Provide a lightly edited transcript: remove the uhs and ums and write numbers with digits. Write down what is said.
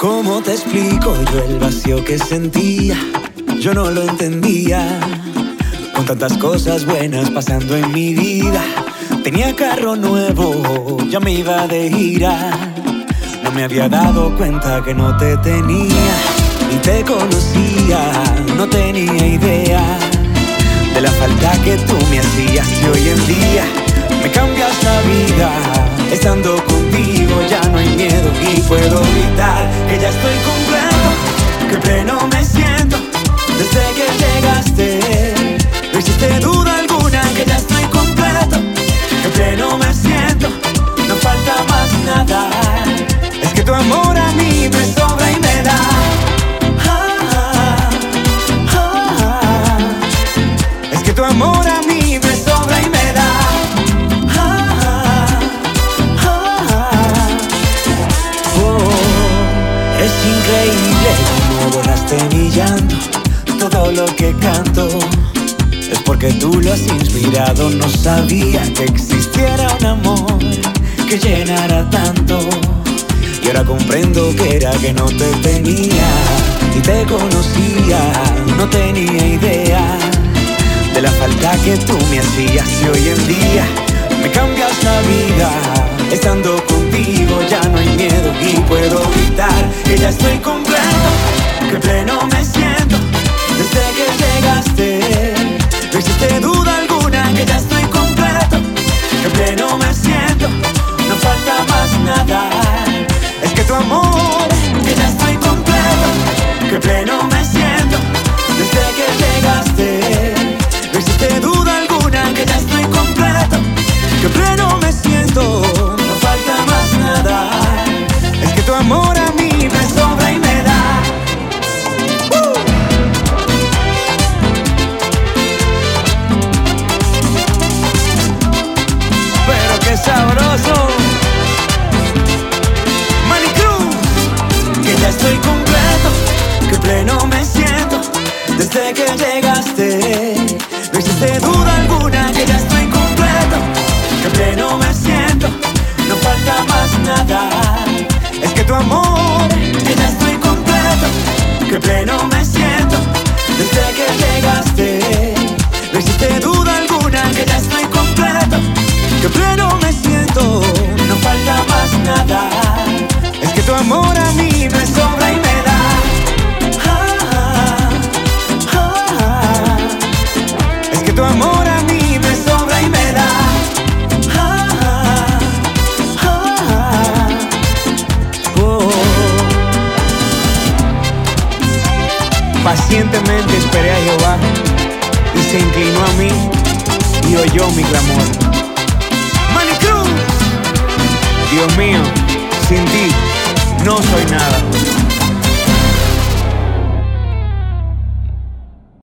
¿Cómo te explico yo el vacío que sentía? Yo no lo entendía. Con tantas cosas buenas pasando en mi vida. Tenía carro nuevo, ya me iba de gira. No me había dado cuenta que no te tenía. Ni te conocía, no tenía idea de la falta que tú me hacías. Y hoy en día me cambias la vida. Estando contigo ya no hay miedo y puedo gritar que ya estoy completo, que pleno me siento. Desde que llegaste no hiciste duda alguna que ya estoy completo, que pleno me siento, no falta más nada. Es que tu amor a mí me sobra y me da. Es que tu amor a mí me sobra y me da. Es increíble cómo borraste mi llanto. Todo lo que canto es porque tú lo has inspirado. No sabía que existiera un amor que llenara tanto. Y ahora comprendo que era que no te tenía. Ni te conocía, no tenía idea de la falta que tú me hacías. Y hoy en día me cambias la vida. Estando contigo ya no hay miedo y puedo gritar que ya estoy completo, que pleno me siento. Desde que llegaste no hiciste duda alguna que ya estoy completo, que pleno me siento, no falta más nada. Es que tu amor, que ya estoy completo, que pleno me siento. Desde que llegaste no hiciste duda alguna que ya estoy completo, que pleno me siento. Es que tu amor a mí me sobra y me da. Pero qué sabroso. Manny Cruz, que ya estoy completo, que pleno me siento. Desde que llegaste no hiciste duda alguna que ya estoy completo, que pleno me siento, no falta más nada. Es que tu amor, que ya estoy completo, que pleno me siento. Desde que llegaste no hiciste duda alguna que ya estoy completo, que pleno me siento, no falta más nada. Es que tu amor a mí me sobra y me da. Es que tu amor a mí me sobra y me da. Pacientemente esperé a Jehová y se inclinó a mí y oyó mi clamor. Manny Cruz, Dios mío, sin ti no soy nada.